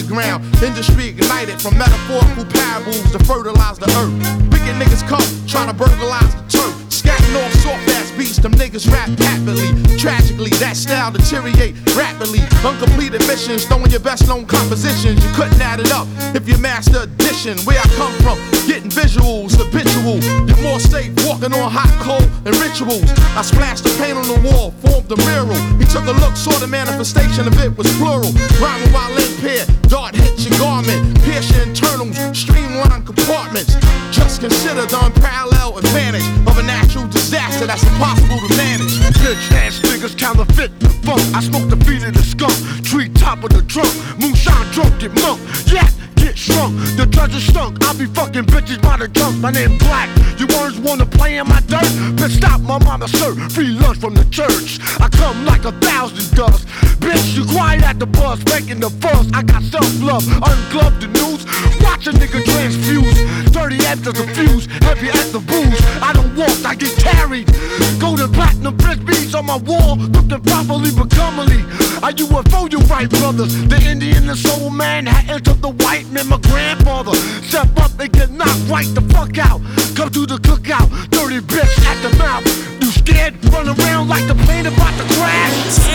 ground. Industry ignited from metaphorical parables to fertilize the earth. Wicked niggas come, trying to burglarize the turf. Scatting off soft-ass beats, them niggas rap happily. Tragically, that style deteriorate rapidly. Uncompleted missions, throwing your best-known compositions. You couldn't add it up if you master addition. Where I come from, getting visuals, habitual. You're more safe walking on hot coal and rituals. I splashed the paint on the wall, formed a mural. He took a look, saw the manifestation of it was plural. Rhyming while impaired, dart hits your garment. Pierce your internals, streamline compartments. Just consider the unparalleled advantage of a natural disaster that's impossible to manage. Bitch ass niggas counterfeit the funk. I smoke the feet of the skunk, tree top of the trunk. Moonshine drunk, get monk, yeah, get shrunk. The treasure stunk, I be fucking bitches by the junk. My name Black, you words wanna play in my dirt? Bitch stop, my mama serve free lunch from the church. I come like 1,000 dust. Bitch, you quiet at the bus, making the fuss. I got self-love, ungloved the news. Watch a nigga transfuse. 30 after the fuse, heavy at the booze. I don't walk, I get carried. Golden platinum frisbees on my wall, looking properly but comely. I UFO you right, brothers. The Indian and soul man had entered the white man. My grandfather step up and get knocked right the fuck out. Come to the cookout, dirty bitch at the mouth. You scared? Run around like the plane about to crash.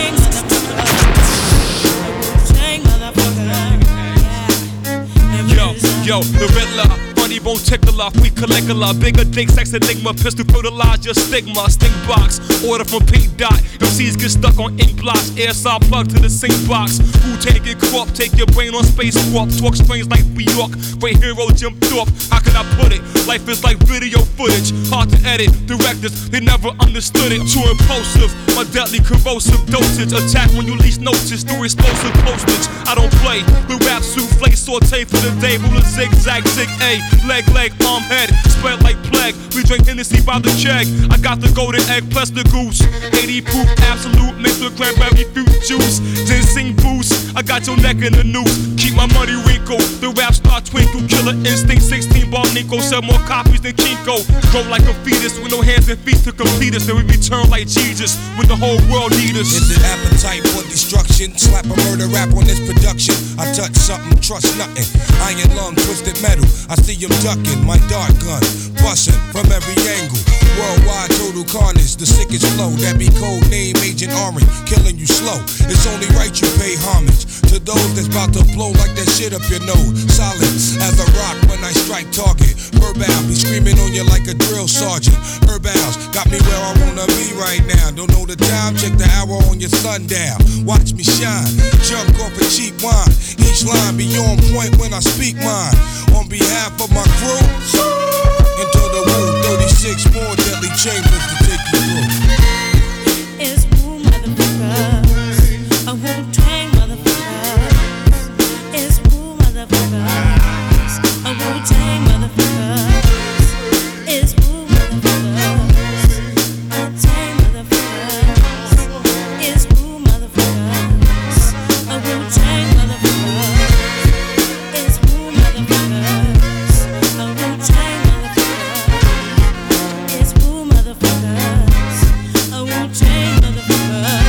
Yo, the Riddler, funny bone tickler, we Caligula, bigger dick, sex enigma, pistol fertilize your stigma, stink box, order from Pink Dot, MCs get stuck on ink blocks, air saw plug to the sink box, Wu-Tang get crop, take your brain on space swap, talk strange like New York, great hero jumped off, how can I put it, life is like video footage, hard to edit, directors, they never understood it, too impulsive, my deadly corrosive dosage, attack when you least notice, through explosive postage, I don't play, the rap souffle, saute for the day, ruler zigzag, zig A, leg, arm, head, spread like plague. We drink Hennessy by the keg. I got the golden egg plus the goose. 80 proof, absolute, mixed with cranberry fruit juice. Ginseng boost, I got your neck in the noose. Keep my money wrinkle, the rap star twinkle. Killer instinct, 16 ball Nico. Sell more copies than Kinko. Grow like a fetus with no hands and feet to complete us. Then we return like Jesus when the whole world need us. Is it appetite for destruction? Slap a murder rap on this production. I touch something, trust nothing. Iron lung, twisted metal. I see him ducking, my dart gun, busting from every angle. Worldwide total carnage, the sickest flow. That be code name Agent Orange, killing you slow. It's only right you pay homage to those that's about to blow like that shit up your nose. Solid as a rock when I strike target. Verbal be screaming on you like a drill sergeant. Herbals got me where I wanna be right now. Don't know the time, check the hour on your sundial. Watch me shine, jump off a cheap wine. Each line be on point when I speak mine. On behalf of my crew, into the room, 36 more deadly chambers to take you through. It's Wu motherfuckers, a Wu-Tang motherfuckers. It's Wu motherfuckers, a Wu-Tang motherfuckers. It's Wu motherfuckers, a Tang motherfuckers. It's Wu motherfuckers, a Wu-Tang motherfuckers. It's Wu motherfuckers, a Wu-Tang motherfuckers. It's Wu motherfuckers, a Wu-Tang motherfuckers.